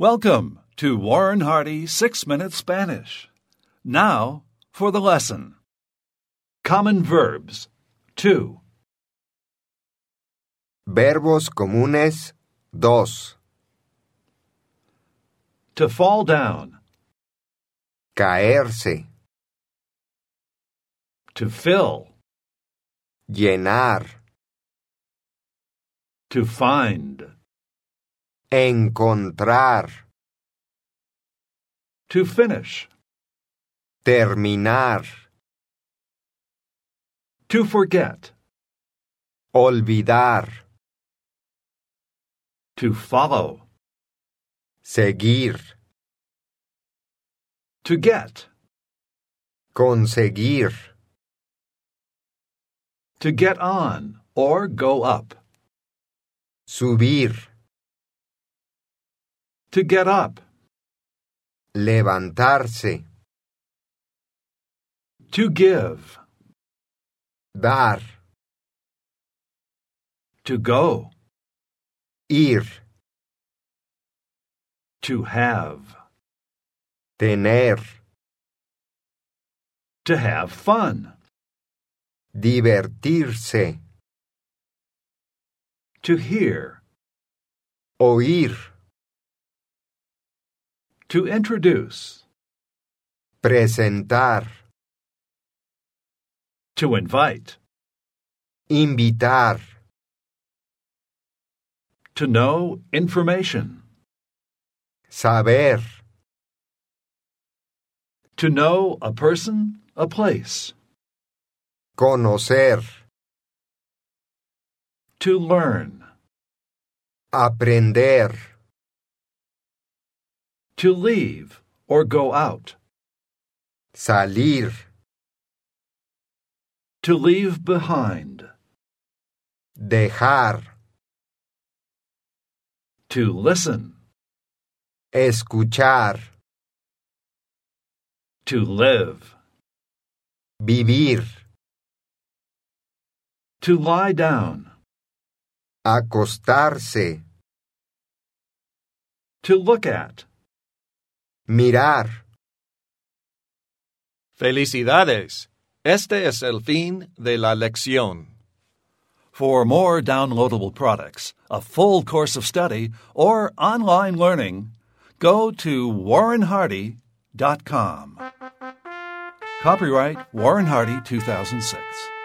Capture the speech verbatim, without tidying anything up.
Welcome to Warren Hardy Six Minute Spanish. Now for the lesson. Common verbs. two. Verbos comunes, dos. To fall down. Caerse, To fill. llenar, To find. encontrar, To finish. terminar, To forget. olvidar, To follow. seguir, To get. conseguir, To get on or go up. subir, To get up. levantarse, To give. dar, To go. ir, To have. tener, To have fun. divertirse, To hear. oír, To introduce. presentar, To invite. invitar, To know information. saber, To know a person, a place. conocer, To learn. aprender, To leave or go out. salir, To leave behind. dejar, To listen. escuchar, To live. vivir, To lie down. acostarse, To look at. mirar. Felicidades. Este es el fin de la lección. For more downloadable products, a full course of study, or online learning, go to warren hardy dot com. Copyright Warren Hardy two thousand six.